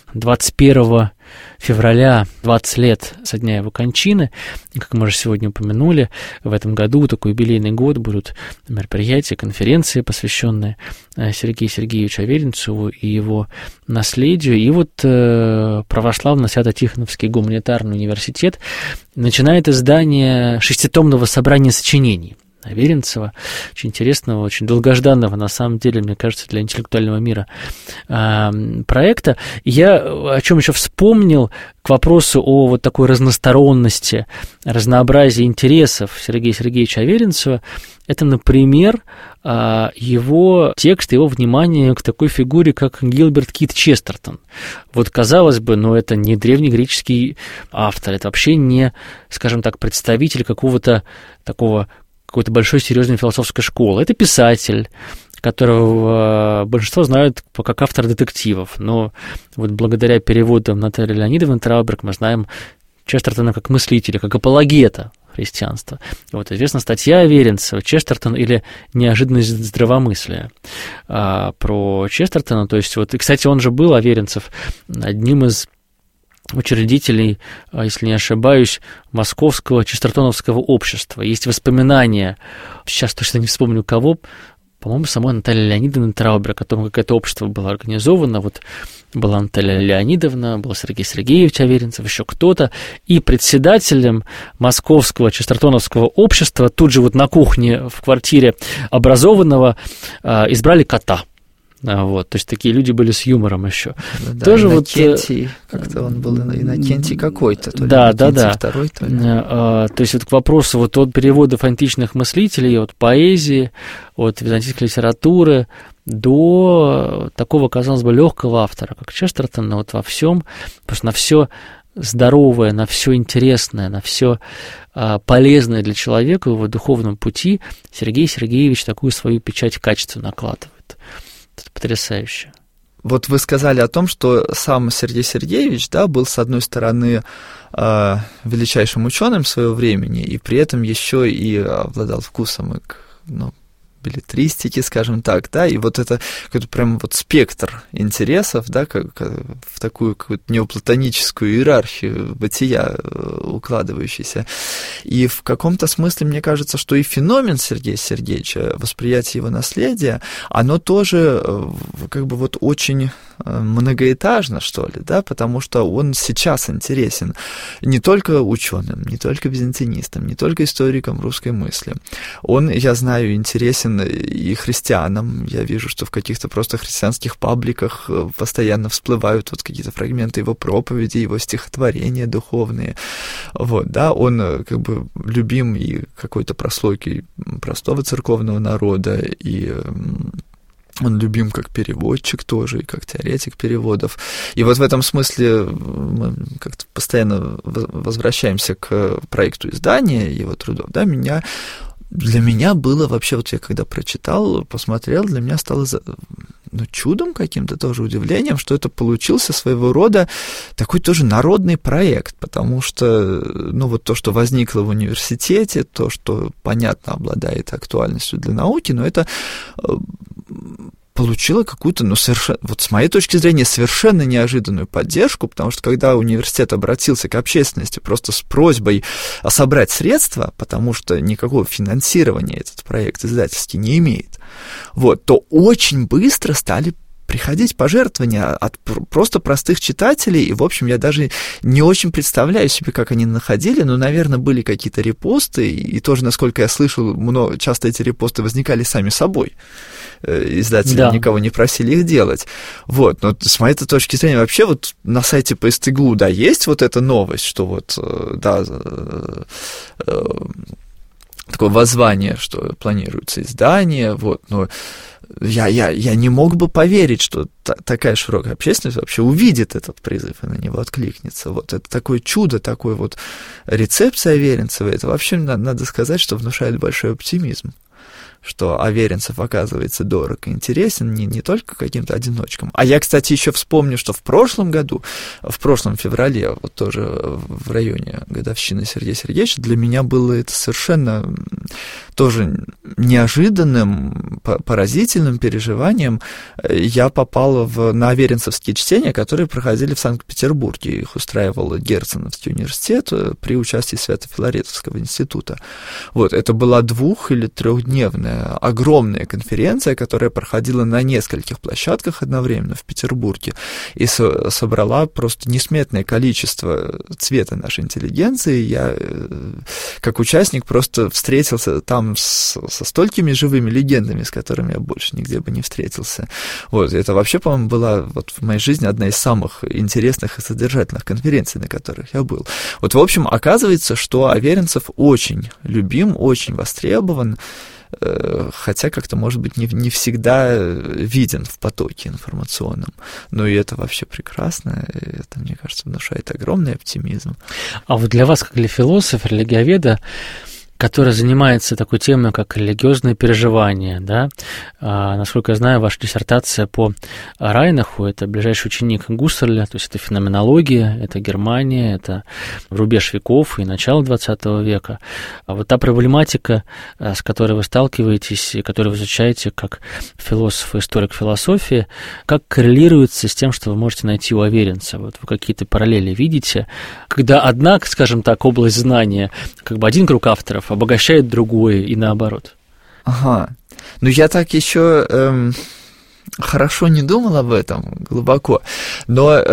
[SPEAKER 2] 21 февраля, 20 лет со дня его кончины. И, как мы уже сегодня упомянули, в этом году, такой юбилейный год, будут мероприятия, конференции, посвященные Сергею Сергеевичу Аверинцеву и его наследию. И вот Православный Свято-Тихоновский гуманитарный университет начинает издание шеститомного собрания сочинений Аверинцева, очень интересного, очень долгожданного, на самом деле, мне кажется, для интеллектуального мира проекта. Я о чем еще вспомнил к вопросу о вот такой разносторонности, разнообразии интересов Сергея Сергеевича Аверинцева. Это, например, его текст, его внимание к такой фигуре, как Гилберт Кит Честертон. Вот, казалось бы, но это не древнегреческий автор, это вообще не, скажем так, представитель какого-то такого какой-то большой серьезной философской школы. Это писатель, которого большинство знают как автор детективов, но вот благодаря переводам Натальи Леонидовны Трауберг мы знаем Честертона как мыслителя, как апологета христианства. Вот известна статья Аверинцева «Честертон или неожиданность здравомыслия» про Честертона. То есть, вот, и, кстати, он же был, Аверинцев, одним из учредителей, если не ошибаюсь, Московского Честертоновского общества. Есть воспоминания, сейчас точно не вспомню кого, по-моему, самой Наталья Леонидовна Трауберг, о том, как это общество было организовано. Вот была Наталья Леонидовна, был Сергей Сергеевич Аверинцев, еще кто-то. И председателем Московского Честертоновского общества тут же вот на кухне в квартире образованного избрали кота. Вот, то есть такие люди были с юмором еще.
[SPEAKER 3] Да,
[SPEAKER 2] тоже
[SPEAKER 3] Иннокентий, вот, как-то он был Иннокентий какой-то, то ли
[SPEAKER 2] да,
[SPEAKER 3] Иннокентий второй, то ли.
[SPEAKER 2] То есть вот к вопросу вот от переводов античных мыслителей, от поэзии, от византийской литературы до такого, казалось бы, легкого автора, как Честертон, но вот во всем, просто на все здоровое, на все интересное, на все полезное для человека в его духовном пути Сергей Сергеевич такую свою печать качества накладывает. Это потрясающе.
[SPEAKER 3] Вот вы сказали о том, что сам Сергей Сергеевич, да, был, с одной стороны, величайшим ученым своего времени, и при этом еще и обладал вкусом к, беллетристики, скажем так, да, и вот это какой-то прям вот спектр интересов, да, как в такую какую-то неоплатоническую иерархию бытия укладывающийся. И в каком-то смысле, мне кажется, что и феномен Сергея Сергеевича, восприятие его наследия, оно тоже как бы вот очень многоэтажно, что ли, да, потому что он сейчас интересен не только ученым, не только византинистам, не только историкам русской мысли. Он, я знаю, интересен и христианам. Я вижу, что в каких-то просто христианских пабликах постоянно всплывают вот какие-то фрагменты его проповеди, его стихотворения духовные. Вот, да, он как бы любим и какой-то прослойкой простого церковного народа, и он любим как переводчик тоже, и как теоретик переводов. И вот в этом смысле мы как-то постоянно возвращаемся к проекту издания его трудов, да, для меня было вообще, вот я когда прочитал, посмотрел, для меня стало чудом каким-то, тоже удивлением, что это получился своего рода такой тоже народный проект, потому что, вот то, что возникло в университете, то, что, понятно, обладает актуальностью для науки, но это получила какую-то, совершенно, вот с моей точки зрения, совершенно неожиданную поддержку, потому что когда университет обратился к общественности просто с просьбой собрать средства, потому что никакого финансирования этот проект издательский не имеет, то очень быстро стали приходить пожертвования от просто простых читателей, и, в общем, я даже не очень представляю себе, как они находили, но, наверное, были какие-то репосты, и тоже, насколько я слышал, часто эти репосты возникали сами собой. Издатели никого не просили их делать. Но с моей точки зрения, вообще вот на сайте ПСТГУ, есть вот эта новость, что такой такое воззвание, что планируется издание, вот, но я не мог бы поверить, что такая широкая общественность вообще увидит этот призыв и на него откликнется. Вот это такое чудо, такой вот рецепция Аверинцева, это вообще, надо сказать, что внушает большой оптимизм, что Аверинцев, оказывается, дорог и интересен не только каким-то одиночкам. А я, кстати, еще вспомню, что в прошлом году, в прошлом феврале, вот тоже в районе годовщины Сергея Сергеевича, для меня было это совершенно тоже неожиданным, поразительным переживанием. Я попал на аверинцевские чтения, которые проходили в Санкт-Петербурге. Их устраивал Герценовский университет при участии Свято-Филаретовского института. Вот, это была 2- или 3-дневная огромная конференция, которая проходила на нескольких площадках одновременно в Петербурге и собрала просто несметное количество цвета нашей интеллигенции. Я, как участник, просто встретился там со столькими живыми легендами, с которыми я больше нигде бы не встретился. Вот, это вообще, по-моему, была вот в моей жизни одна из самых интересных и содержательных конференций, на которых я был. Вот, в общем, оказывается, что Аверинцев очень любим, очень востребован, хотя как-то, может быть, не всегда виден в потоке информационном. Но и это вообще прекрасно, это, мне кажется, внушает огромный оптимизм.
[SPEAKER 2] А вот для вас, как для философа, религиоведа, который занимается такой темой, как религиозные переживания, да. Насколько я знаю, ваша диссертация по Райнаху, это ближайший ученик Гуссерля, то есть это феноменология, это Германия, это рубеж веков и начало XX века. А вот та проблематика, с которой вы сталкиваетесь и которую вы изучаете как философ и историк философии, как коррелируется с тем, что вы можете найти у Аверинца? Вот вы какие-то параллели видите, когда одна, скажем так, область знания, как бы один круг авторов обогащает другое и наоборот.
[SPEAKER 3] Ага. Ну, я так еще хорошо не думал об этом, глубоко. Но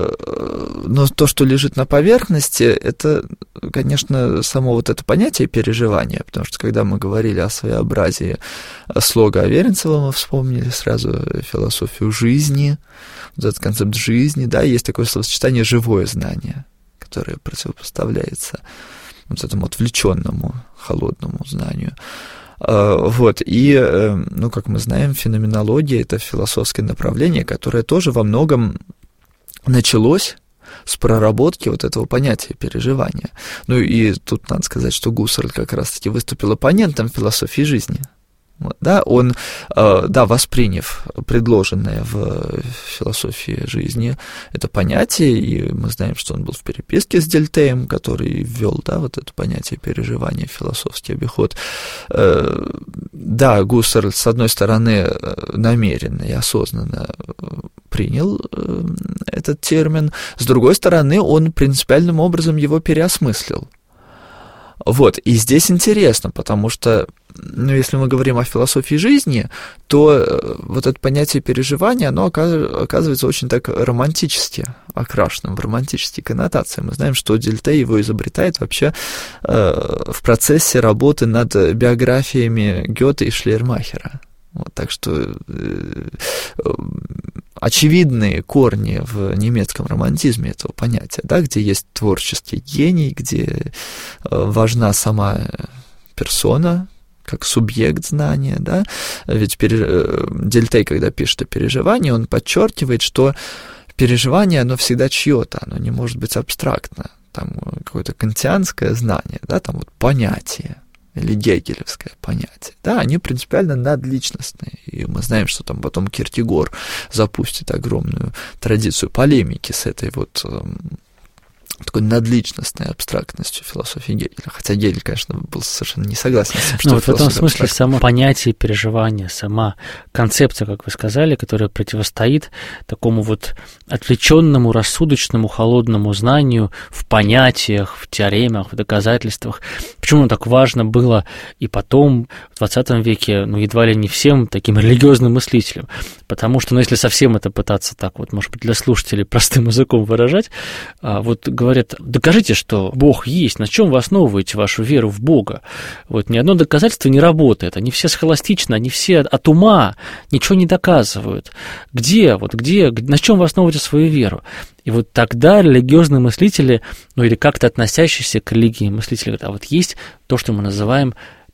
[SPEAKER 3] то, что лежит на поверхности, это, конечно, само вот это понятие переживания, потому что, когда мы говорили о своеобразии слога Аверинцева, мы вспомнили сразу философию жизни, вот этот концепт жизни, да, есть такое словосочетание «живое знание», которое противопоставляется вот этому отвлеченному, холодному знанию. Вот, и, ну, как мы знаем, феноменология — это философское направление, которое тоже во многом началось с проработки вот этого понятия переживания. Ну, и тут надо сказать, что Гуссерль как раз-таки выступил оппонентом философии жизни. Вот, да, он, да, восприняв предложенное в философии жизни это понятие, и мы знаем, что он был в переписке с Дельтеем, который ввел, да, вот это понятие переживания в философский обиход. Да, Гуссерль, с одной стороны, намеренно и осознанно принял этот термин, с другой стороны, он принципиальным образом его переосмыслил. Вот, и здесь интересно, потому что, ну, если мы говорим о философии жизни, то вот это понятие переживания, оно оказывается очень так романтически окрашенным, в романтические коннотации. Мы знаем, что Дельтей его изобретает вообще в процессе работы над биографиями Гёте и Шлейермахера. Вот, так что очевидные корни в немецком романтизме этого понятия, да, где есть творческий гений, где важна сама персона как субъект знания, да, ведь Дельтей, когда пишет о переживании, он подчеркивает, что переживание, оно всегда чьё-то, оно не может быть абстрактно, там какое-то кантианское знание, да, там вот понятие, или гегелевское понятие, да, они принципиально надличностные, и мы знаем, что там потом Киркегор запустит огромную традицию полемики с этой вот такой надличностной абстрактностью философии Гегеля, хотя Гегель, конечно, был совершенно не согласен с тем, что
[SPEAKER 2] вот в этом смысле само понятие переживания, сама концепция, как вы сказали, которая противостоит такому вот отвлеченному, рассудочному, холодному знанию в понятиях, в теоремах, в доказательствах. Почему так важно было и потом, в 20 веке, ну, едва ли не всем таким религиозным мыслителям, потому что, ну, если совсем это пытаться так вот, может быть, для слушателей простым языком выражать, вот говорят, докажите, что Бог есть, на чем вы основываете вашу веру в Бога? Вот ни одно доказательство не работает, они все схоластичны, они все от ума, ничего не доказывают. Где, на чем вы основываете свою веру? И вот тогда религиозные мыслители, ну или как-то относящиеся к религии мыслители говорят, а вот есть то, что мы называем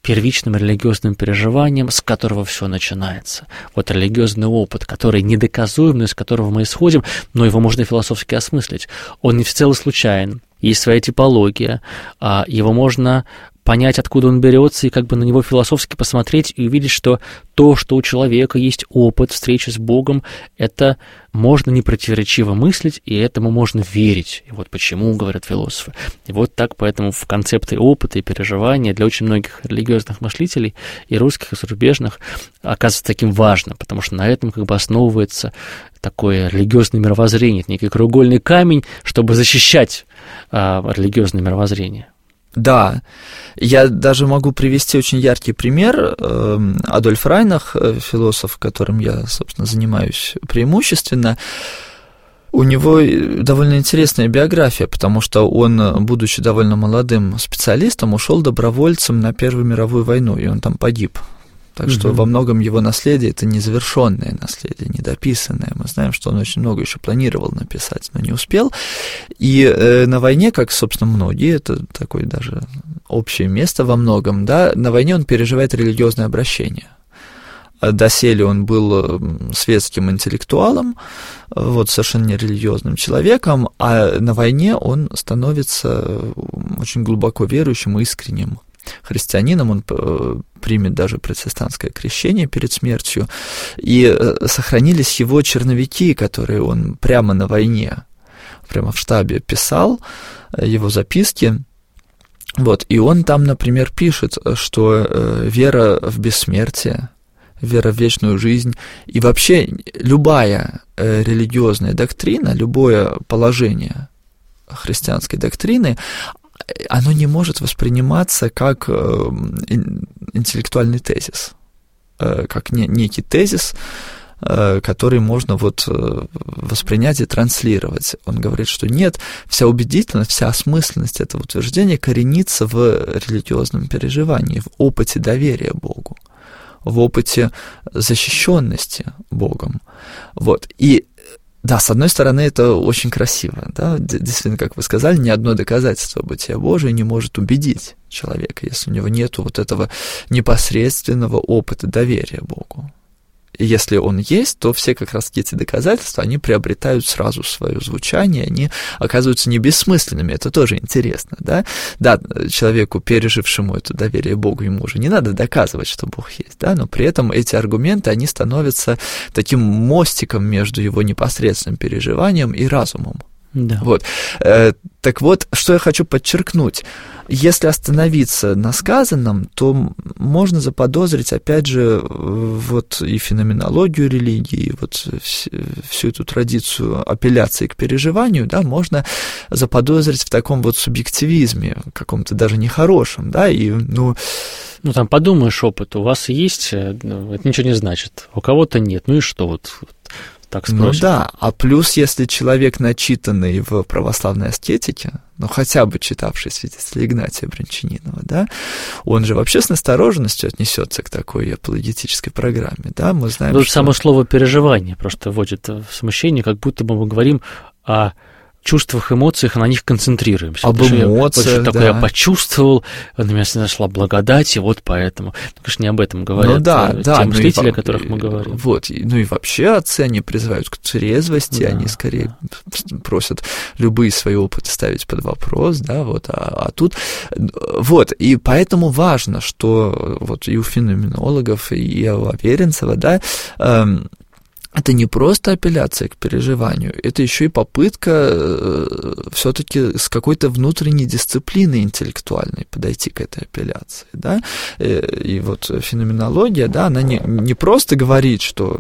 [SPEAKER 2] первичным религиозным переживанием, с которого все начинается. Вот религиозный опыт, который недоказуем, но из которого мы исходим, но его можно философски осмыслить. Он не всецело случайен, есть своя типология, его можно понять, откуда он берется, и как бы на него философски посмотреть и увидеть, что то, что у человека есть опыт встречи с Богом, это можно непротиворечиво мыслить, и этому можно верить. И вот почему, говорят философы. И вот так, поэтому в концепты опыта и переживания для очень многих религиозных мыслителей, и русских, и зарубежных, оказывается таким важным, потому что на этом как бы основывается такое религиозное мировоззрение, это некий краеугольный камень, чтобы защищать религиозное мировоззрение.
[SPEAKER 3] Да, я даже могу привести очень яркий пример. Адольф Райнах, философ, которым я, собственно, занимаюсь преимущественно, у него довольно интересная биография, потому что он, будучи довольно молодым специалистом, ушел добровольцем на Первую мировую войну, и он там погиб. Так что во многом его наследие – это незавершенное наследие, недописанное. Мы знаем, что он очень много еще планировал написать, но не успел. И на войне, как, собственно, многие, это такое даже общее место во многом, да, на войне он переживает религиозное обращение. Доселе он был светским интеллектуалом, вот, совершенно нерелигиозным человеком, а на войне он становится очень глубоко верующим и искренним христианином, он примет даже протестантское крещение перед смертью, и сохранились его черновики, которые он прямо на войне, прямо в штабе писал, его записки, вот, и он там, например, пишет, что вера в бессмертие, вера в вечную жизнь и вообще любая религиозная доктрина, любое положение христианской доктрины, оно не может восприниматься как интеллектуальный тезис, как некий тезис, который можно вот воспринять и транслировать. Он говорит, что нет, вся убедительность, вся осмысленность этого утверждения коренится в религиозном переживании, в опыте доверия Богу, в опыте защищенности Богом. Вот. И да, с одной стороны, это очень красиво, да, действительно, как вы сказали, ни одно доказательство бытия Божия не может убедить человека, если у него нет вот этого непосредственного опыта доверия Богу. И если он есть, то все как раз эти доказательства, они приобретают сразу свое звучание, они оказываются не бессмысленными, это тоже интересно, да. Да, человеку, пережившему это доверие Богу, ему уже не надо доказывать, что Бог есть, да, но при этом эти аргументы, они становятся таким мостиком между его непосредственным переживанием и разумом.
[SPEAKER 2] Да.
[SPEAKER 3] Вот. Так вот, что я хочу подчеркнуть. Если остановиться на сказанном, то можно заподозрить, опять же, вот и феноменологию религии, и вот всю эту традицию апелляции к переживанию, да, можно заподозрить в таком вот субъективизме, каком-то даже нехорошем, да, и, ну,
[SPEAKER 2] там подумаешь, опыт у вас есть, это ничего не значит, у кого-то нет, ну и что вот так спросят.
[SPEAKER 3] Ну да, а плюс, если человек начитанный в православной аскетике, ну хотя бы читавший свидетельство Игнатия Брянчанинова, да, он же вообще с настороженностью отнесется к такой апологетической программе, да, мы знаем,
[SPEAKER 2] что... Само слово «переживание» просто вводит в смущение, как будто бы мы говорим о чувствах, эмоциях, на них концентрируемся.
[SPEAKER 3] Об эмоциях,
[SPEAKER 2] вот такое я почувствовал, на меня нашла благодать, и вот поэтому. Конечно, не об этом говорят те мыслители, о которых мы говорим.
[SPEAKER 3] Вот, ну и вообще отцы, они призывают к трезвости, они скорее просят любые свои опыты ставить под вопрос, да, вот, а тут, вот, и поэтому важно, что вот и у феноменологов, и у Аверинцева, да, это не просто апелляция к переживанию, это еще и попытка все-таки с какой-то внутренней дисциплиной интеллектуальной подойти к этой апелляции, да, и вот феноменология, да, она не просто говорит, что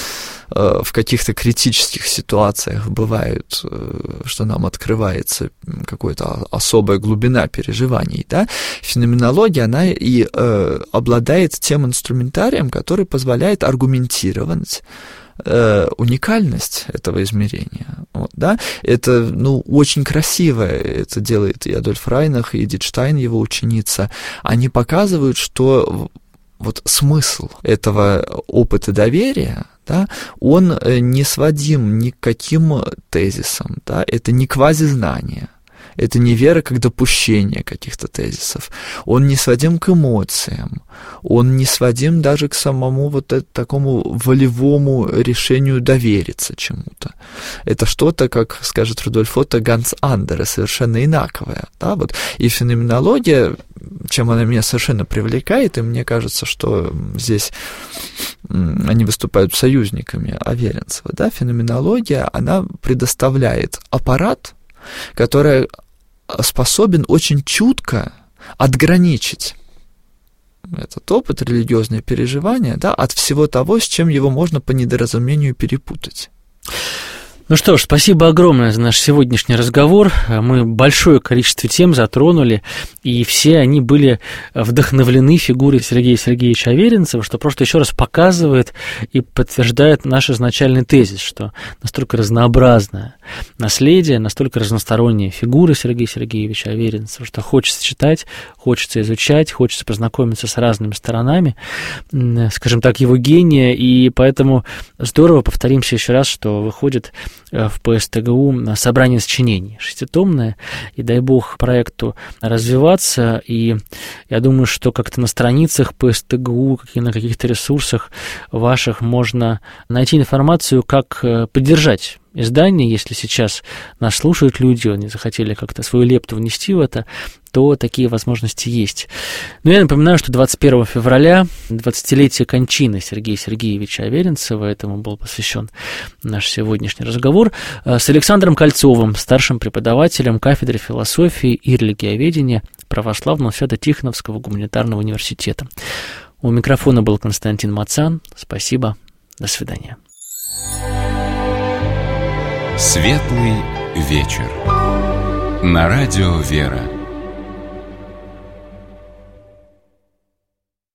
[SPEAKER 3] в каких-то критических ситуациях бывает, что нам открывается какая-то особая глубина переживаний, да, феноменология, она и обладает тем инструментарием, который позволяет аргументировать уникальность этого измерения, вот, да, это, ну, очень красиво, это делает и Адольф Райнах, и Эдит Штайн, его ученица, они показывают, что вот смысл этого опыта доверия, да, он не сводим ни к каким тезисам, да, это не квазизнание, Это не вера как допущение каких-то тезисов. Он не сводим к эмоциям. Он не сводим даже к самому вот такому волевому решению довериться чему-то. Это что-то, как скажет Рудольф Отто, ganz andere, совершенно инаковое. Да, вот. И феноменология, чем она меня совершенно привлекает, и мне кажется, что здесь они выступают союзниками Аверинцева, да, феноменология, она предоставляет аппарат, который способен очень чутко отграничить этот опыт, религиозное переживание, да, от всего того, с чем его можно по недоразумению перепутать.
[SPEAKER 2] Ну что ж, спасибо огромное за наш сегодняшний разговор. Мы большое количество тем затронули, и все они были вдохновлены фигурой Сергея Сергеевича Аверинцева, что просто еще раз показывает и подтверждает наш изначальный тезис, что настолько разнообразное наследие, настолько разносторонняя фигура Сергея Сергеевича Аверинцева, что хочется читать, хочется изучать, хочется познакомиться с разными сторонами, скажем так, его гения, и поэтому здорово, повторимся еще раз, что выходит в ПСТГУ собрание сочинений шеститомное, и дай бог проекту развиваться, и я думаю, что как-то на страницах ПСТГУ, на каких-то ресурсах ваших можно найти информацию, как поддержать издание, если сейчас нас слушают люди, они захотели как-то свою лепту внести в это, то такие возможности есть. Но я напоминаю, что 21 февраля, 20-летие кончины Сергея Сергеевича Аверинцева, этому был посвящен наш сегодняшний разговор, с Александром Кольцовым, старшим преподавателем кафедры философии и религиоведения Православного Свято-Тихоновского гуманитарного университета. У микрофона был Константин Мацан. Спасибо. До свидания.
[SPEAKER 1] Светлый вечер. На радио «Вера».